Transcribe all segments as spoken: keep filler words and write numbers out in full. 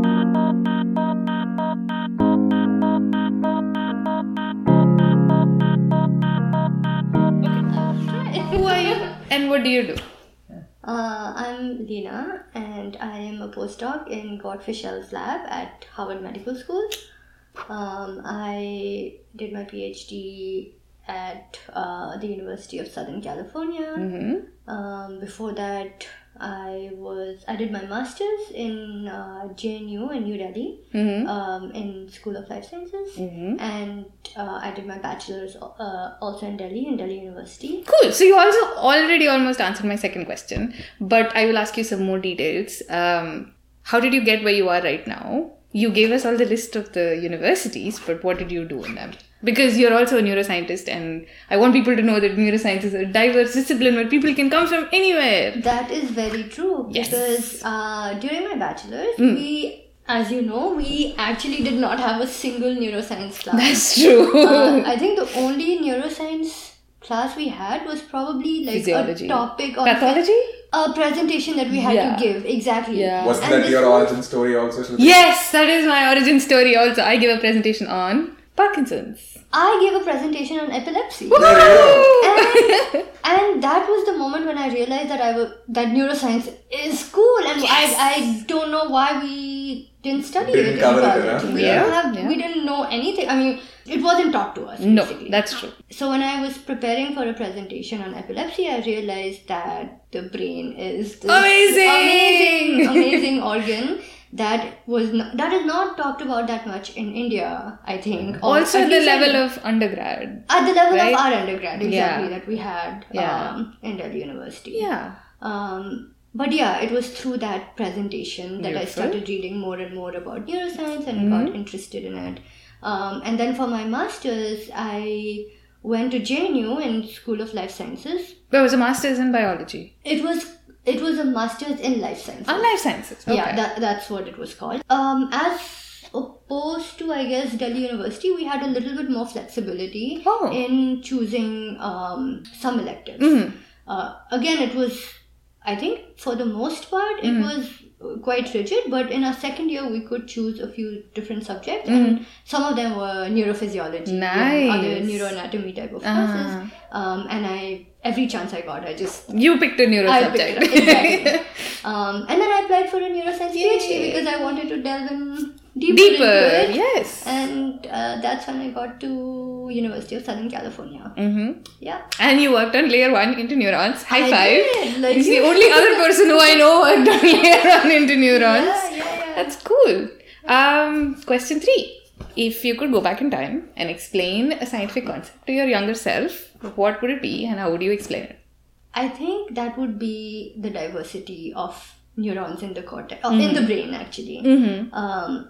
Who are you and what do you do? Uh, I'm Lena and I am a postdoc in Gottfried Shell's lab at Harvard Medical School. Um, I did my PhD at uh, the University of Southern California. Mm-hmm. Um, before that, I was I did my master's in uh, J N U in New Delhi, Mm-hmm. um, in School of Life Sciences, Mm-hmm. and uh, I did my bachelor's uh, also in Delhi, in Delhi University. Cool. So you also already almost answered my second question, but I will ask you some more details. Um, how did you get where you are right now? You gave us all the list of the universities, but what did you do in them? Because you're also a neuroscientist, and I want people to know that neuroscience is a diverse discipline where people can come from anywhere. That is very true. Yes. Because uh, during my bachelor's, Mm. we, as you know, we actually did not have a single neuroscience class. That's true. uh, I think the only neuroscience class we had was probably like Physiology. a topic or Pathology? a presentation that we had Yeah. to give. Exactly. Yeah. Wasn't And that this your was- origin story also? Shruti? Yes, that is my origin story also. I gave a presentation on Parkinson's. I gave a presentation on epilepsy. There you go. and, and that was the moment when I realized that I w- that neuroscience is cool, and Yes. I I don't know why we didn't study Didn't it in cover it, college. huh? We Yeah. didn't have Yeah. we didn't know anything. I mean, it wasn't taught to us. No, basically. that's true. So when I was preparing for a presentation on epilepsy, I realized that the brain is this Amazing! amazing, amazing organ that was not, that is not talked about that much in India, I think. Or Also at at the least I- level of undergrad. at the level right? of our undergrad, exactly, Yeah. that we had Yeah. um, in Delhi University. Yeah. Um, but yeah, it was through that presentation that I Beautiful. started reading more and more about neuroscience and Mhm. got interested in it. Um, and then for my master's, I went to J N U in School of Life Sciences. There was a master's in biology. It was it was a master's in life sciences. On life sciences. Okay. Yeah, that, that's what it was called. Um, as opposed to, I guess, Delhi University, we had a little bit more flexibility Oh. in choosing um, some electives. Mhm. Uh, again, it was, I think, for the most part, it Mhm. was quite rigid, but in our second year, we could choose a few different subjects, Mhm. and some of them were neurophysiology Nice. and other neuroanatomy type of courses. Uh-huh. Um, and I, every chance I got, I just You picked a neuro I subject. picked it, exactly. um, and then I applied for a neuroscience Yay. PhD because I wanted to delve in deeper, Deeper. into it. Yes. And uh, that's when I got to University of Southern California. Mm-hmm. Yeah. And you worked on layer one into neurons. High I five. did, like He's the you. only other person who I know worked on layer one into neurons. Yeah, yeah, yeah. That's cool. Um, question three. If you could go back in time and explain a scientific concept to your younger self, what would it be and how would you explain it? I think that would be the diversity of neurons in the cortex, or Mm-hmm. in the brain actually. Mm-hmm. Um,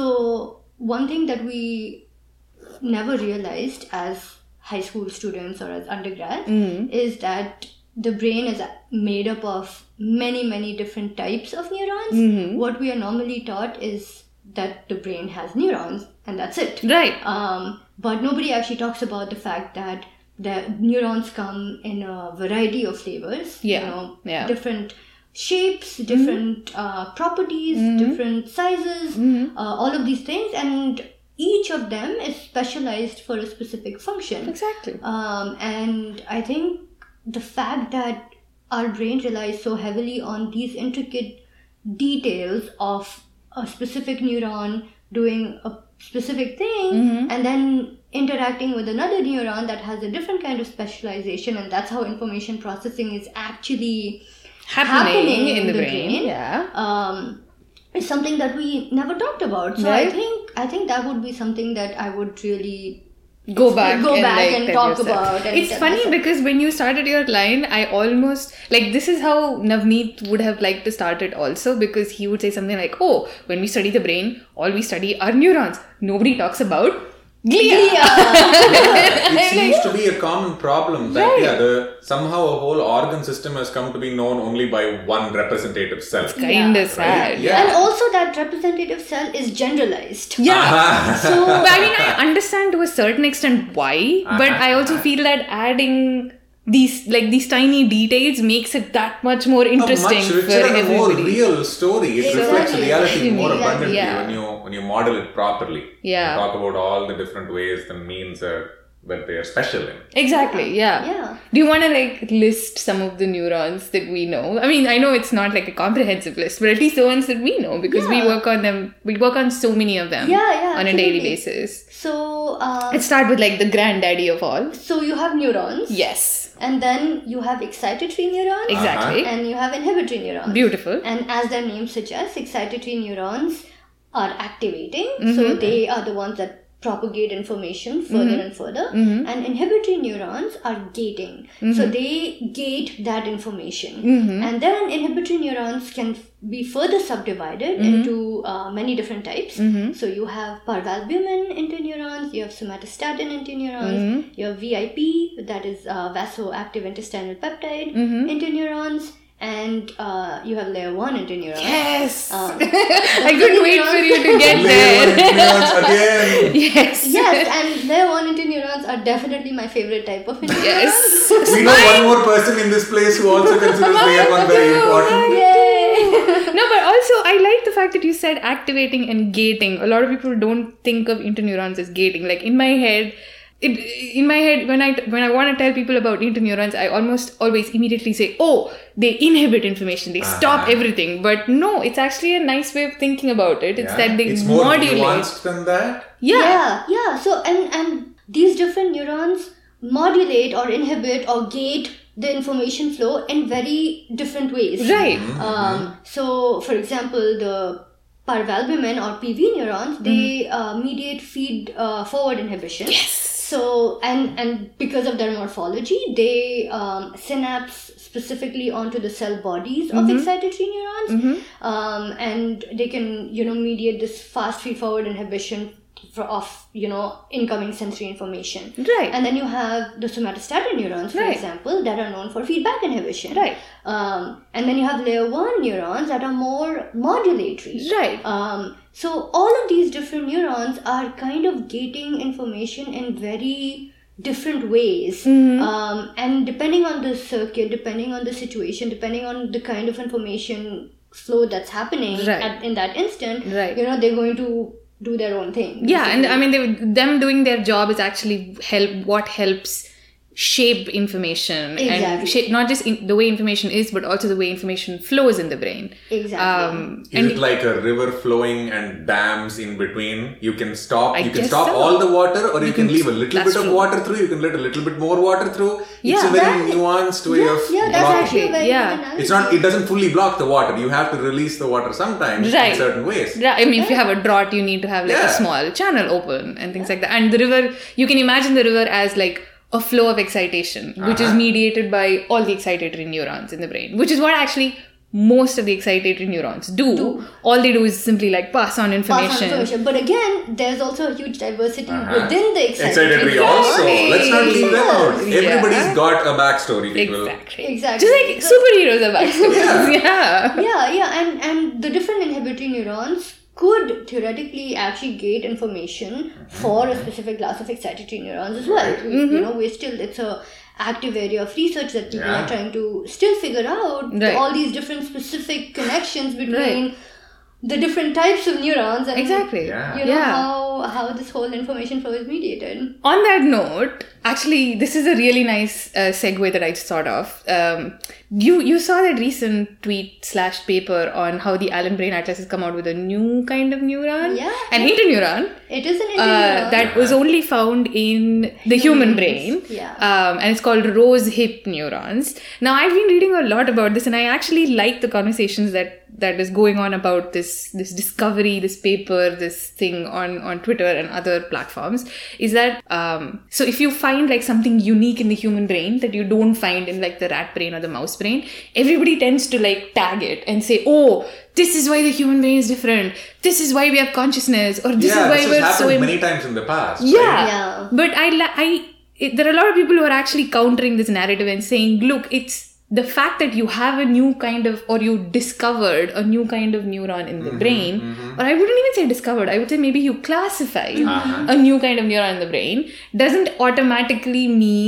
so one thing that we never realized as high school students or as undergrads Mm-hmm. is that the brain is made up of many, many different types of neurons. Mhm. What we are normally taught is that the brain has neurons and that's it. Right. Um, but nobody actually talks about the fact that the neurons come in a variety of flavors. Yeah, You know, yeah. different shapes, different uh, properties, Mhm. different sizes, Mhm. uh, all of these things, and each of them is specialized for a specific function. Exactly. Um, and I think the fact that our brain relies so heavily on these intricate details of a specific neuron doing a specific thing Mhm. and then interacting with another neuron that has a different kind of specialization, and that's how information processing is actually Happening, in the, brain. brain. Yeah. um, is something that we never talked about. So I Right. think I think that would be something that I would really Go back Go and, back like, and tell talk yourself. about and It's tell funny myself. because when you started your line, I almost like this is how Navneet would have liked to start it also, because he would say something like, "Oh, when we study the brain, all we study are neurons. Nobody talks about glia." It seems to be a common problem that Right. yeah, the somehow a whole organ system has come to be known only by one representative cell. Kind of Yeah. sad. Yeah. And also that representative cell is generalized. Yeah. So But I mean, I understand to a certain extent why, but I also feel that adding these like these tiny details makes it that much more interesting a much for richer and a more everybody. real story. It Exactly. reflects reality more Exactly. abundantly Yeah. when you when you model it properly. Yeah. You talk about all the different ways and means uh, that they are special in. Exactly, yeah. Yeah. Do you want to like list some of the neurons that we know? I mean, I know it's not like a comprehensive list, but at least the ones that we know because we Yeah. work on them. We work on so many of them Yeah, yeah, on a daily absolutely. basis. So, uh, Let's start with like the granddaddy of all. so you have neurons. Yes, And then you have excitatory neurons. exactly. And you have inhibitory neurons. Beautiful. And as their name suggests, excitatory neurons are activating. Mm-hmm. So they are the ones that propagate information further and further. Mm-hmm. And inhibitory neurons are gating. So they gate that information. Mm-hmm. And then inhibitory neurons can f- be further subdivided Mm-hmm. into uh, many different types. So you have parvalbumin interneurons, you have somatostatin interneurons, Mm-hmm. you have V I P, that is uh, vasoactive intestinal peptide Mm-hmm. interneurons, and uh, you have layer one interneurons. Yes. Um, I couldn't wait for you to get Layer one there. neurons again. Yes. Yes, and layer one interneurons are definitely my favorite type of interneurons. Yes. We know one more person in this place who also considers layer one very important. Yay! No, but also I like the fact that you said activating and gating. A lot of people don't think of interneurons as gating. Like in my head, it in my head when I when I want to tell people about interneurons, I almost always immediately say, "Oh, they inhibit information. They stop Uh-huh. everything." But no, it's actually a nice way of thinking about it. It's Yeah. that they it's more modulate. nuanced than that. Yeah. yeah, yeah. So and and these different neurons modulate or inhibit or gate the information flow in very different ways. Right. Um, so, for example, the parvalbumin or P V neurons, they uh, mediate feed uh, forward inhibition. Yes. So, and and because of their morphology, they um, synapse specifically onto the cell bodies of excitatory neurons, um, and they can, you know, mediate this fast feed forward inhibition for, of, you know, incoming sensory information. Right. And then you have the somatostatin neurons, for Right. example, that are known for feedback inhibition. Right. Um, and then you have layer one neurons that are more modulatory. Right. Um, so all of these different neurons are kind of gating information in very different ways. Mm-hmm. Um, and depending on the circuit, depending on the situation, depending on the kind of information flow that's happening Right. at, in that instant, Right. you know, they're going to do their own thing. Yeah, and I mean, they, them doing their job is actually help. What helps shape information and Exactly. shape not just in, the way information is, but also the way information flows in the brain. Exactly. Um, Is it like a river flowing and dams in between? You can stop. I you can guess stop so. all the water, or you, You can, can- leave a little that's bit of true. water through. You can let a little bit more water through. It's Yeah, a very that- nuanced way yeah, of yeah, that's blocking. actually a very Yeah. good analogy. It's not. It doesn't fully block the water. You have to release the water sometimes Right. in certain ways. Right. I mean, if you have a drought, you need to have like Yeah. a small channel open and things like that. And the river, you can imagine the river as like a flow of excitation, which is Uh-huh. mediated by all the excitatory neurons in the brain, which is what actually most of the excitatory neurons do. Do. All they do is simply like pass on Pass on information. information. But again, there's also a huge diversity Uh-huh. within the excitatory. Excitatory also. Let's not leave them out. Yeah. Everybody's got a backstory, people. Exactly. Exactly. Just like So- superheroes are backstories. yeah. Yeah, yeah, and and the different inhibitory neurons could theoretically actually gate information for a specific class of excitatory neurons as well. We- Mm-hmm. You know, we're still, it's a active area of research that people Yeah. are trying to still figure out Right. all these different specific connections between Right. the different types of neurons and Exactly. Yeah. you know Yeah. how how this whole information flow is mediated. On that note, actually, this is a really nice uh, segue that I just thought of. Um, you you saw that recent tweet slash paper on how the Allen Brain Atlas has come out with a new kind of neuron, Yeah. an interneuron It is an uh, interneuron. that was only found in the human brain, Yeah. um, and it's called rose hip neurons. Now, I've been reading a lot about this, and I actually like the conversations that that is going on about this this discovery, this paper, this thing on on Twitter and other platforms. Is that um, so? If you find like something unique in the human brain that you don't find in like the rat brain or the mouse brain, everybody tends to like tag it and say, "Oh, this is why the human brain is different. This is why we have consciousness, or this yeah, is why this has we're happened so." Im- many times in the past. yeah. right? Yeah. But I, li- I, it, there are a lot of people who are actually countering this narrative and saying, look, it's the fact that you have a new kind of, or you discovered a new kind of neuron in the brain, or I wouldn't even say discovered, I would say maybe you classified Uh-huh. a new kind of neuron in the brain, doesn't automatically mean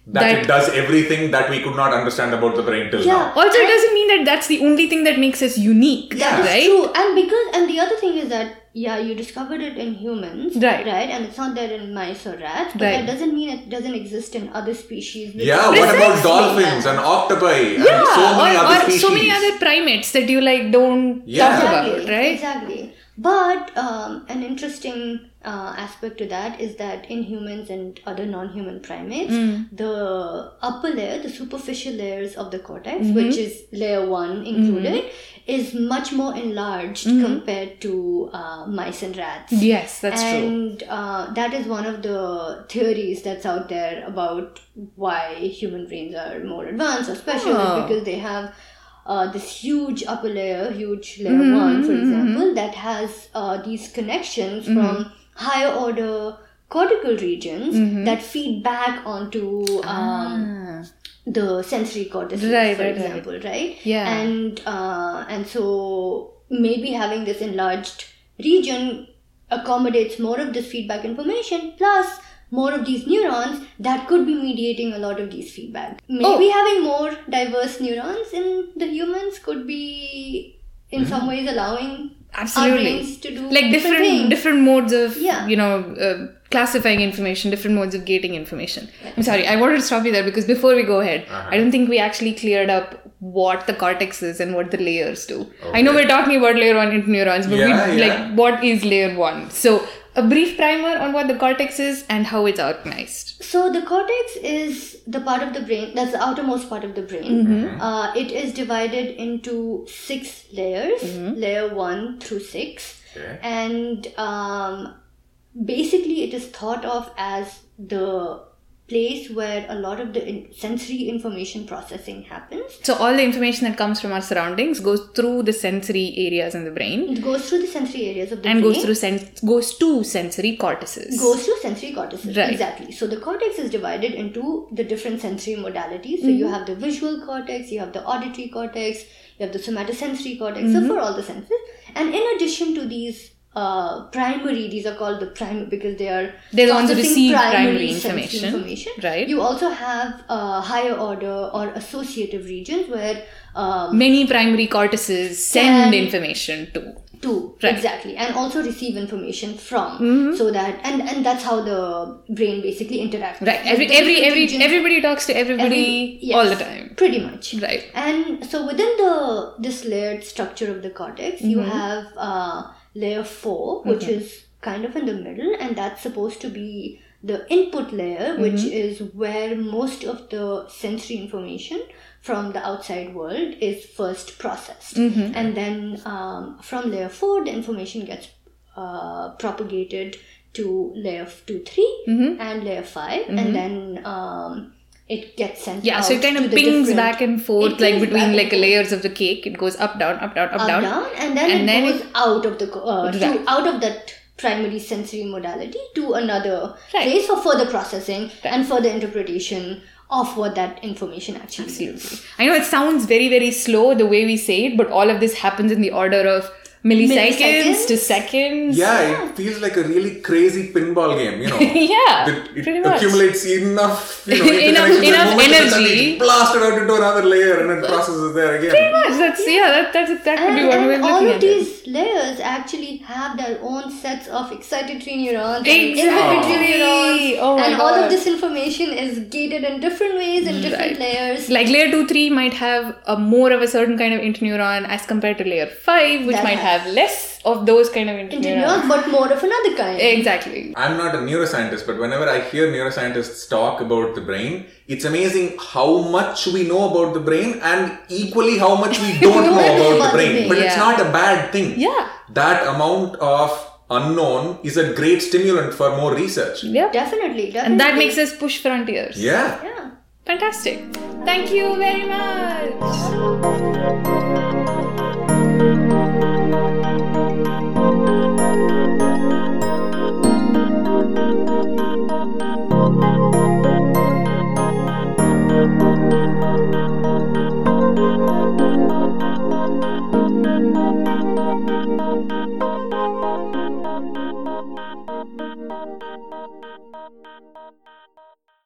that, That- it does everything that we could not understand about the brain till Yeah. now. Also, it doesn't mean that that's the only thing that makes us unique. Yeah. That's Right? true. And because and the other thing is that yeah, you discovered it in humans, Right. Right, and it's not there in mice or rats, but Right. that doesn't mean it doesn't exist in other species. which Yeah, are- what about Precisely. dolphins and octopi and Yeah, so many or, other or species? so many other primates that you like don't Yeah. talk Exactly, about, right? Exactly. But um, an interesting uh, aspect to that is that in humans and other non-human primates, Mm. the upper layer, the superficial layers of the cortex, Mm-hmm. which is layer one included, is much more enlarged compared to uh, mice and rats. Yes, that's true. and uh, that is one of the theories that's out there about why human brains are more advanced or special, Oh. is because they have uh, this huge upper layer, huge layer Mm-hmm, one, for example, that has uh, these connections from higher order cortical regions Mm-hmm. that feed back onto um, Ah. the sensory cortices, Right, for right, right. example, right? Yeah. And uh, and so maybe having this enlarged region accommodates more of this feedback information, plus more of these neurons that could be mediating a lot of these feedback. Maybe Oh. having more diverse neurons in the humans could be in some ways allowing our Absolutely. brains to do Like different things. different modes of, Yeah. you know, uh, classifying information, different modes of gating information. I'm sorry, I wanted to stop you there because before we go ahead, Uh-huh. I don't think we actually cleared up what the cortex is and what the layers do. I Okay. know we're talking about layer one interneurons, but Yeah, we yeah. like what is layer one? So a brief primer on what the cortex is and how it's organized. So the cortex is the part of the brain, that's the outermost part of the brain. Mm-hmm. Uh, it is divided into six layers, Mm-hmm. layer one through six. Okay. And um, basically it is thought of as the place where a lot of the in- sensory information processing happens. So all the information that comes from our surroundings goes through the sensory areas in the brain It goes through the sensory areas of the and brain. goes through sen- goes to sensory cortices. Goes through sensory cortices. Right. Exactly. So the cortex is divided into the different sensory modalities. So you have the visual cortex, you have the auditory cortex, you have the somatosensory cortex. So for all the senses. And in addition to these uh, primary, these are called the primary because they are They're the ones who processing receive primary sensory information, information. right. You also have uh, higher order or associative regions where um, Many primary cortices send Can- information to. to Right. exactly and also receive information from so that and and that's how the brain basically interacts Right. with Every the every different every regions. everybody talks to everybody Every- yes, all the time. pretty much. Right. And so within the this layered structure of the cortex you have uh, layer four, which is kind of in the middle, and that's supposed to be the input layer, which is where most of the sensory information from the outside world is first processed. And then um, from layer four, the information gets uh, propagated to layer two, three, and layer five, and then um, it gets sent Yeah, out so it kind to of the pings different- back and forth It like pings back between and like forth. layers of the cake. It goes up, down, up, down, up, up, down. down, and then and it then goes out of the co- uh, Right. to, out of that primary sensory modality to another Right. place for further processing and further interpretation of what that information actually Absolutely. is. I know it sounds very, very slow the way we say it, but all of this happens in the order of milliseconds, Milliseconds? to seconds. Yeah, it feels like a really crazy pinball game, you know. Yeah, That it pretty much. accumulates enough, you know, Enough- interconnections and enough moments and then energy. it's blasted out into another layer and it processes there again. Pretty much. That's yeah. That that's that could And, be one way of and all looking of at it. these layers actually have their own sets of excitatory neurons Exactly. and inhibitory neurons, Oh my and all God. of this information is gated in different ways in different Right. layers. Like layer two, three might have a more of a certain kind of interneuron as compared to layer five, which That might has- have less of those kind of interneurons. Interneurons, but more of another kind. Exactly. I'm not a neuroscientist, but whenever I hear neuroscientists talk about the brain, it's amazing how much we know about the brain and equally how much we don't know about the brain. But it's Yeah. not a bad thing. Yeah. That amount of unknown is a great stimulant for more research. Yeah. Definitely, definitely. And that makes us push frontiers. Yeah. Yeah. Fantastic. Thank you very much.